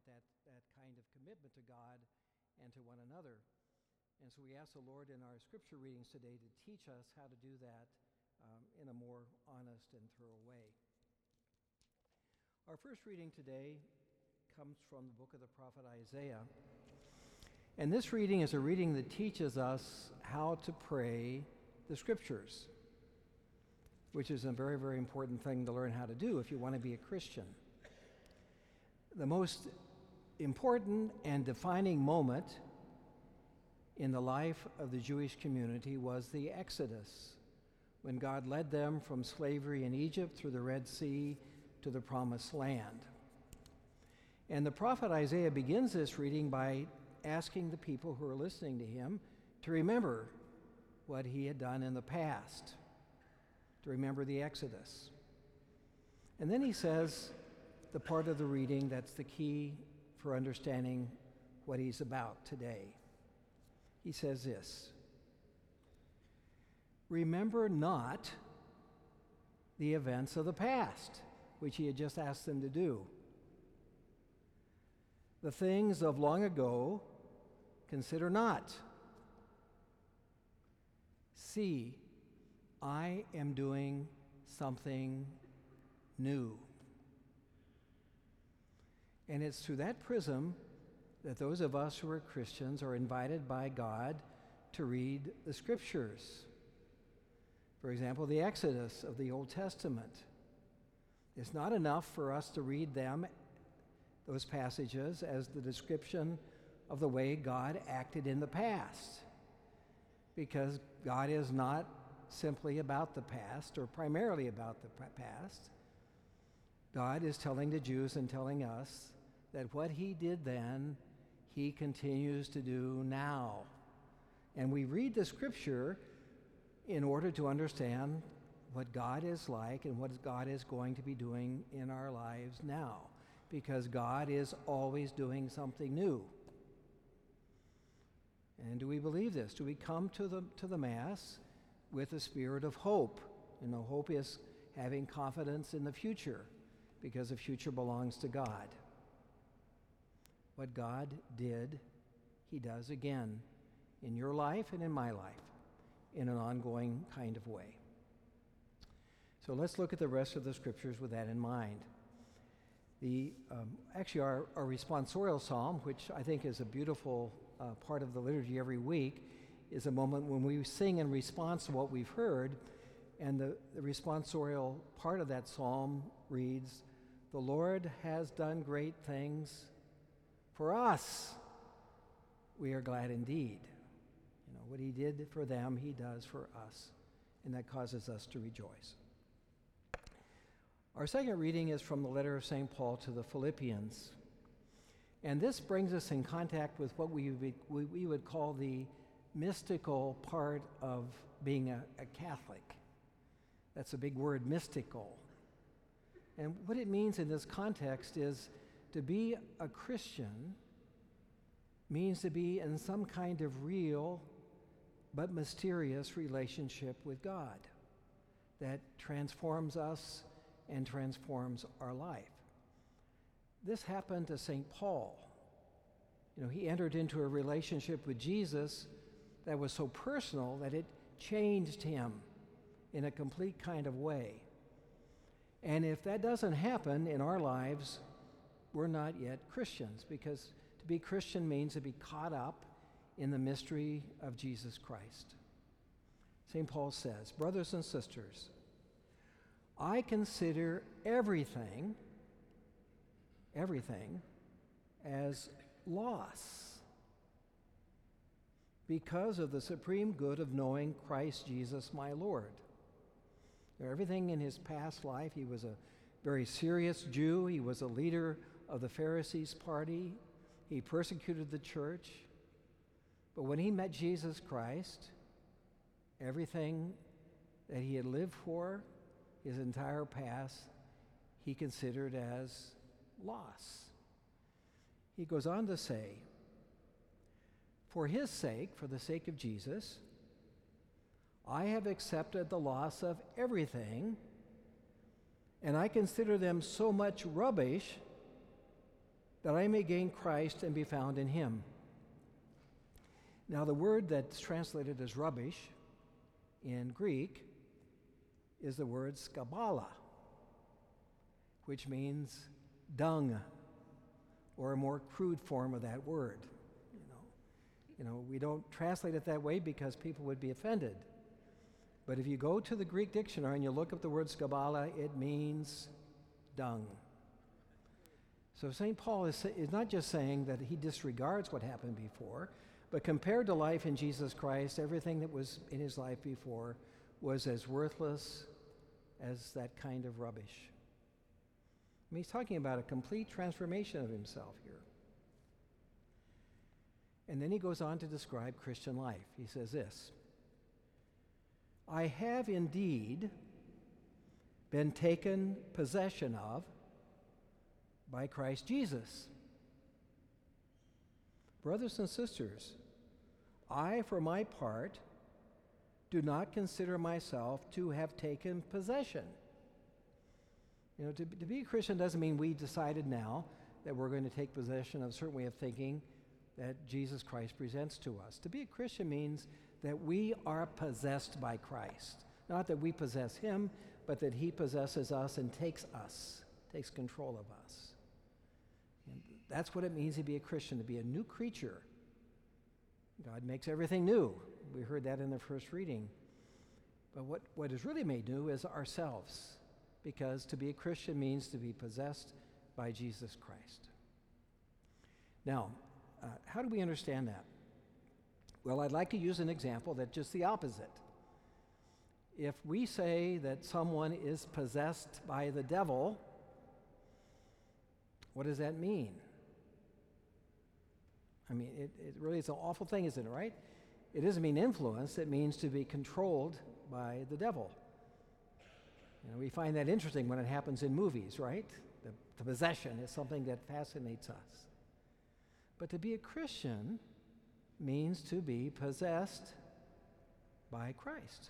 with that kind of commitment to God and to one another. And so we ask the Lord in our scripture readings today to teach us how to do that in a more honest and thorough way. Our first reading today comes from the book of the prophet Isaiah. And this reading is a reading that teaches us how to pray the scriptures, which is a very, very important thing to learn how to do if you want to be a Christian. The most important and defining moment in the life of the Jewish community was the Exodus, when God led them from slavery in Egypt through the Red Sea to the Promised Land. And the prophet Isaiah begins this reading by asking the people who are listening to him to remember what he had done in the past, to remember the Exodus. And then he says the part of the reading that's the key for understanding what he's about today. He says this: remember not the events of the past, which he had just asked them to do. The things of long ago consider not. See, I am doing something new. And it's through that prism that those of us who are Christians are invited by God to read the scriptures. For example, the Exodus of the Old Testament. It's not enough for us to read them, those passages, as the description of the way God acted in the past, because God is not simply about the past or primarily about the past. God is telling the Jews and telling us that what he did then, he continues to do now. And we read the scripture in order to understand what God is like and what God is going to be doing in our lives now, because God is always doing something new. And do we believe this? Do we come to the Mass with a spirit of hope? You know, hope is having confidence in the future, because the future belongs to God. What God did, he does again in your life and in my life in an ongoing kind of way. So let's look at the rest of the scriptures with that in mind. Actually, our responsorial psalm, which I think is a beautiful part of the liturgy every week, is a moment when we sing in response to what we've heard. And the responsorial part of that psalm reads, "The Lord has done great things for us. We are glad indeed." You know, what he did for them, he does for us. And that causes us to rejoice. Our second reading is from the letter of St. Paul to the Philippians. And this brings us in contact with what we would call the mystical part of being a Catholic. That's a big word, mystical. And what it means in this context is to be a Christian means to be in some kind of real but mysterious relationship with God that transforms us and transforms our life. This happened to St. Paul. You know, he entered into a relationship with Jesus that was so personal that it changed him in a complete kind of way. And if that doesn't happen in our lives, we're not yet Christians, because to be Christian means to be caught up in the mystery of Jesus Christ. St. Paul says, "Brothers and sisters, I consider everything as loss because of the supreme good of knowing Christ Jesus my Lord." Everything in his past life, he was a very serious Jew. He was a leader of the Pharisees' party. He persecuted the church. But when he met Jesus Christ, everything that he had lived for, his entire past, he considered as loss. He goes on to say, "For his sake, for the sake of Jesus, I have accepted the loss of everything, and I consider them so much rubbish that I may gain Christ and be found in him. Now the word that's translated as rubbish in Greek is the word skabala, which means dung, or a more crude form of that word. We don't translate it that way because people would be offended. But if you go to the Greek dictionary and you look up the word skabala, it means dung. So St. Paul is not just saying that he disregards what happened before, but compared to life in Jesus Christ, everything that was in his life before was as worthless as that kind of rubbish. I mean, he's talking about a complete transformation of himself here. And then he goes on to describe Christian life. He says this, I have indeed been taken possession of by Christ Jesus. Brothers and sisters, I, for my part, do not consider myself to have taken possession. To be a Christian doesn't mean we decided now that we're going to take possession of a certain way of thinking that Jesus Christ presents to us. To be a Christian means that we are possessed by Christ. Not that we possess him, but that he possesses us and takes control of us. And that's what it means to be a Christian, to be a new creature. God makes everything new. We heard that in the first reading. But what is really made new is ourselves, because to be a Christian means to be possessed by Jesus Christ. Now, how do we understand that? Well, I'd like to use an example that's just the opposite. If we say that someone is possessed by the devil, what does that mean? I mean, it really is an awful thing, isn't it, right? It doesn't mean influence. It means to be controlled by the devil. We find that interesting when it happens in movies, right? The possession is something that fascinates us. But to be a Christian means to be possessed by Christ.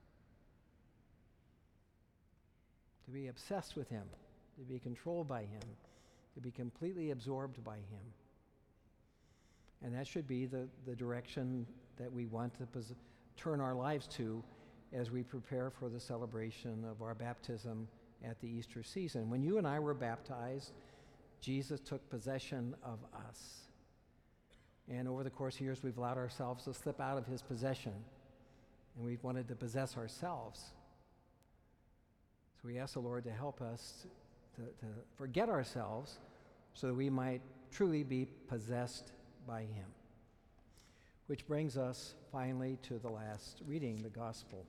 To be obsessed with him, to be controlled by him, to be completely absorbed by him. And that should be the direction that we want to turn our lives to as we prepare for the celebration of our baptism at the Easter season. When you and I were baptized, Jesus took possession of us. And over the course of years, we've allowed ourselves to slip out of his possession, and we've wanted to possess ourselves. So we ask the Lord to help us to forget ourselves so that we might truly be possessed by him. Which brings us finally to the last reading, the Gospel.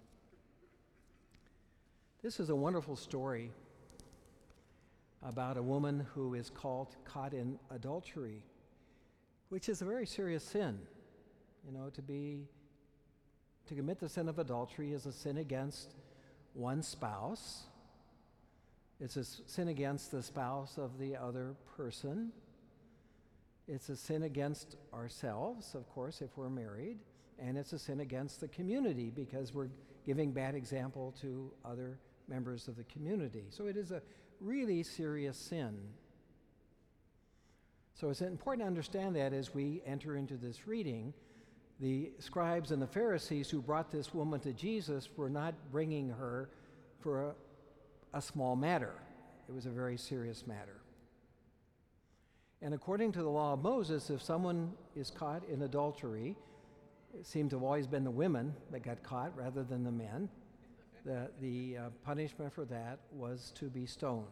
This is a wonderful story about a woman who is caught in adultery, which is a very serious sin. To commit the sin of adultery is a sin against one's spouse. It's a sin against the spouse of the other person. It's a sin against ourselves, of course, if we're married. And it's a sin against the community because we're giving bad example to other members of the community. So it is a really serious sin. So it's important to understand that as we enter into this reading. The scribes and the Pharisees who brought this woman to Jesus were not bringing her for a small matter. It was a very serious matter. And according to the law of Moses, if someone is caught in adultery, it seemed to have always been the women that got caught rather than the men. The punishment for that was to be stoned.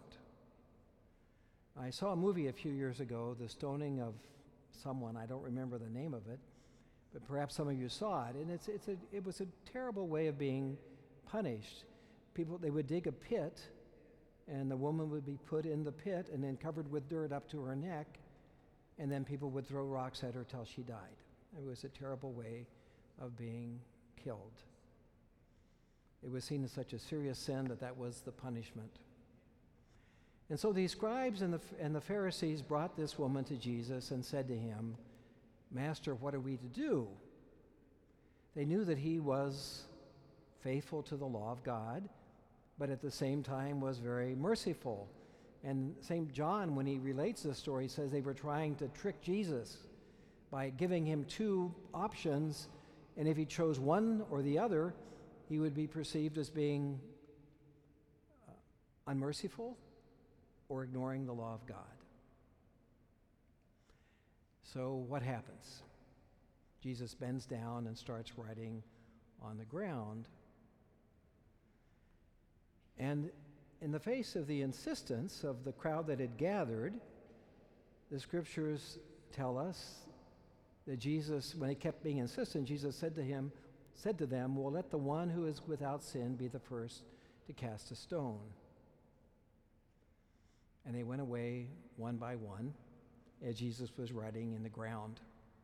I saw a movie a few years ago, the stoning of someone. I don't remember the name of it, but perhaps some of you saw it. And it was a terrible way of being punished. They would dig a pit, and the woman would be put in the pit and then covered with dirt up to her neck, and then people would throw rocks at her till she died. It was a terrible way of being killed. It was seen as such a serious sin that was the punishment. And so these scribes and the Pharisees brought this woman to Jesus and said to him, "Master, what are we to do?" They knew that he was faithful to the law of God, but at the same time was very merciful. And St. John, when he relates this story, says they were trying to trick Jesus by giving him two options, and if he chose one or the other, he would be perceived as being unmerciful or ignoring the law of God. So what happens? Jesus bends down and starts writing on the ground. And in the face of the insistence of the crowd that had gathered, the scriptures tell us that Jesus, when he kept being insistent, Jesus said to them, well, let the one who is without sin be the first to cast a stone. And they went away one by one as Jesus was writing in the ground.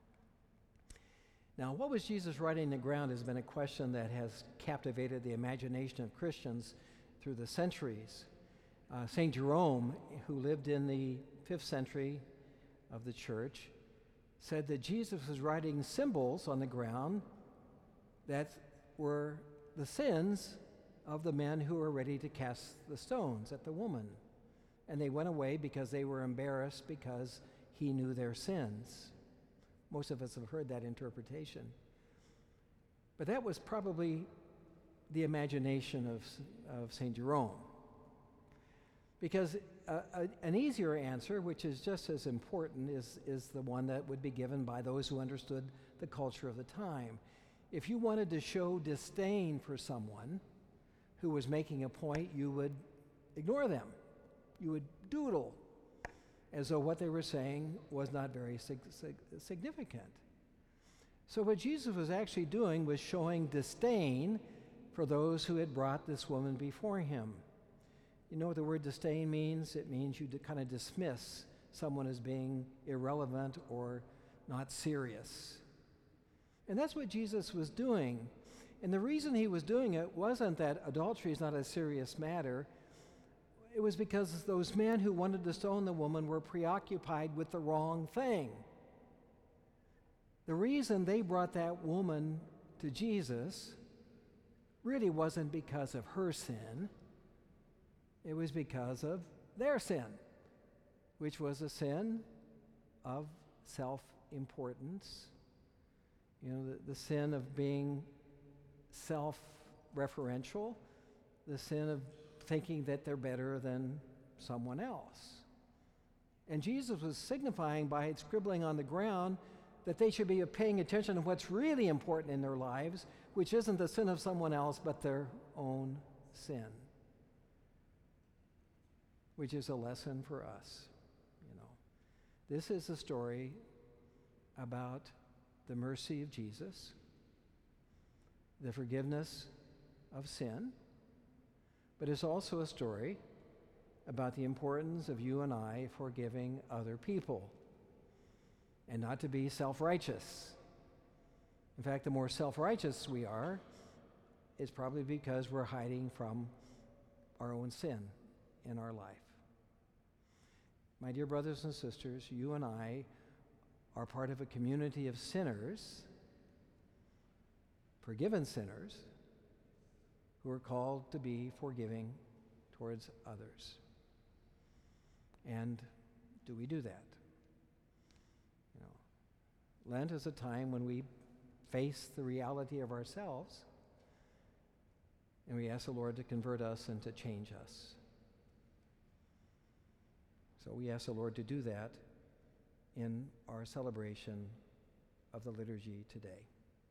Now, what was Jesus writing in the ground has been a question that has captivated the imagination of Christians through the centuries. St. Jerome, who lived in the 5th century of the church, said that Jesus was writing symbols on the ground that were the sins of the men who were ready to cast the stones at the woman. And they went away because they were embarrassed because he knew their sins. Most of us have heard that interpretation. But that was probably the imagination of St. Jerome. Because an easier answer, which is just as important, is the one that would be given by those who understood the culture of the time. If you wanted to show disdain for someone who was making a point, you would ignore them. You would doodle as though what they were saying was not very significant. So what Jesus was actually doing was showing disdain for those who had brought this woman before him. You know what the word disdain means? It means you kind of dismiss someone as being irrelevant or not serious. And that's what Jesus was doing. And the reason he was doing it wasn't that adultery is not a serious matter. It was because those men who wanted to stone the woman were preoccupied with the wrong thing. The reason they brought that woman to Jesus really wasn't because of her sin. It was because of their sin, which was a sin of self-importance. You know, the sin of being self-referential, the sin of thinking that they're better than someone else. And Jesus was signifying by scribbling on the ground that they should be paying attention to what's really important in their lives, which isn't the sin of someone else, but their own sin, which is a lesson for us. You know, this is a story about the mercy of Jesus, the forgiveness of sin, but it's also a story about the importance of you and I forgiving other people and not to be self-righteous. In fact, the more self-righteous we are, it's probably because we're hiding from our own sin in our life. My dear brothers and sisters, you and I are part of a community of sinners, forgiven sinners, who are called to be forgiving towards others. And do we do that? You know, Lent is a time when we face the reality of ourselves and we ask the Lord to convert us and to change us. So we ask the Lord to do that in our celebration of the liturgy today.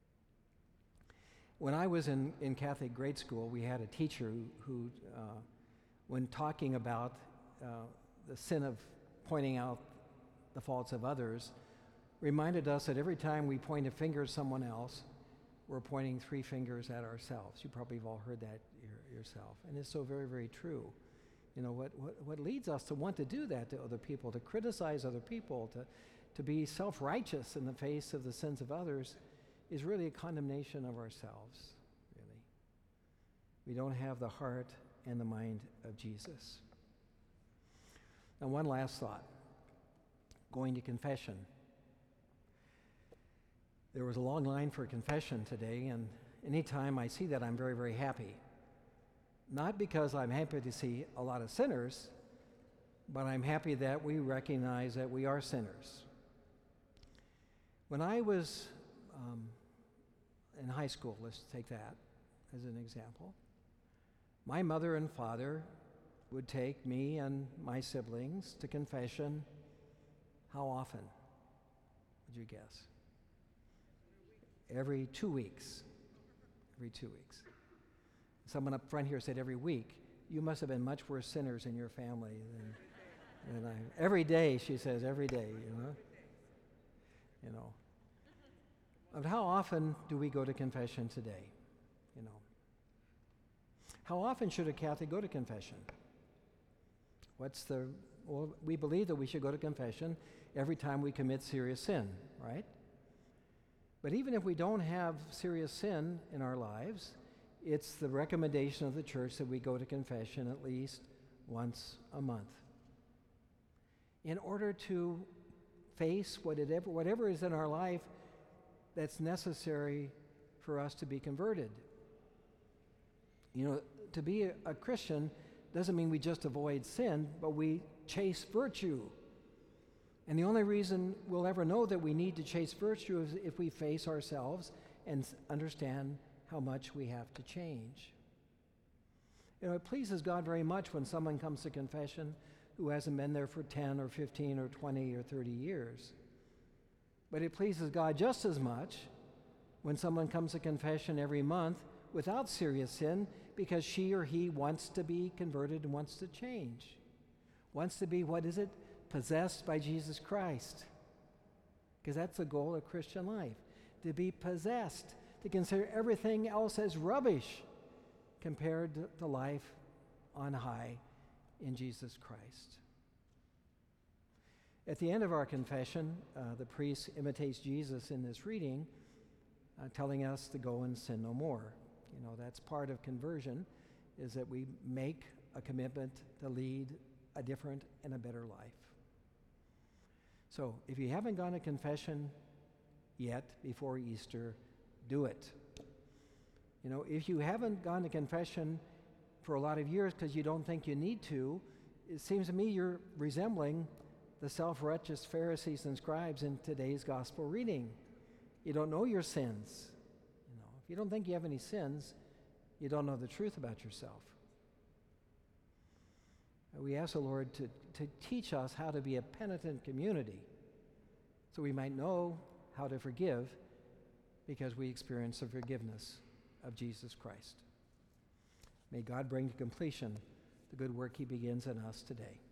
When I was in Catholic grade school, we had a teacher who when talking about the sin of pointing out the faults of others, reminded us that every time we point a finger at someone else, we're pointing 3 fingers at ourselves. You probably have all heard that yourself. And it's so very, very true. You know, what leads us to want to do that to other people, to criticize other people, to be self-righteous in the face of the sins of others, is really a condemnation of ourselves, really. We don't have the heart and the mind of Jesus. Now, one last thought. Going to confession. There was a long line for confession today, and anytime I see that, I'm very, very happy. Not because I'm happy to see a lot of sinners, but I'm happy that we recognize that we are sinners. When I was in high school, let's take that as an example, my mother and father would take me and my siblings to confession. How often would you guess? Every 2 weeks. Every 2 weeks. Someone up front here said every week. You must have been much worse sinners in your family than I. Every day, she says, every day, you know. But how often do we go to confession today? You know. How often should a Catholic go to confession? Well, we believe that we should go to confession every time we commit serious sin, right? But even if we don't have serious sin in our lives, it's the recommendation of the church that we go to confession at least once a month in order to face whatever is in our life that's necessary for us to be converted. You know, to be a Christian doesn't mean we just avoid sin, but we chase virtue. And the only reason we'll ever know that we need to chase virtue is if we face ourselves and understand how much we have to change. You know, it pleases God very much when someone comes to confession who hasn't been there for 10 or 15 or 20 or 30 years. But it pleases God just as much when someone comes to confession every month without serious sin, because she or he wants to be converted and wants to change. Wants to be, possessed by Jesus Christ. Because that's the goal of Christian life, to be possessed, to consider everything else as rubbish compared to life on high in Jesus Christ. At the end of our confession, the priest imitates Jesus in this reading, telling us to go and sin no more. You know, that's part of conversion, is that we make a commitment to lead a different and a better life. So if you haven't gone to confession yet before Easter, do it. You know, if you haven't gone to confession for a lot of years because you don't think you need to, it seems to me you're resembling the self-righteous Pharisees and scribes in today's gospel reading. You don't know your sins. You know, if you don't think you have any sins, you don't know the truth about yourself. We ask the Lord to teach us how to be a penitent community so we might know how to forgive because we experience the forgiveness of Jesus Christ. May God bring to completion the good work he begins in us today.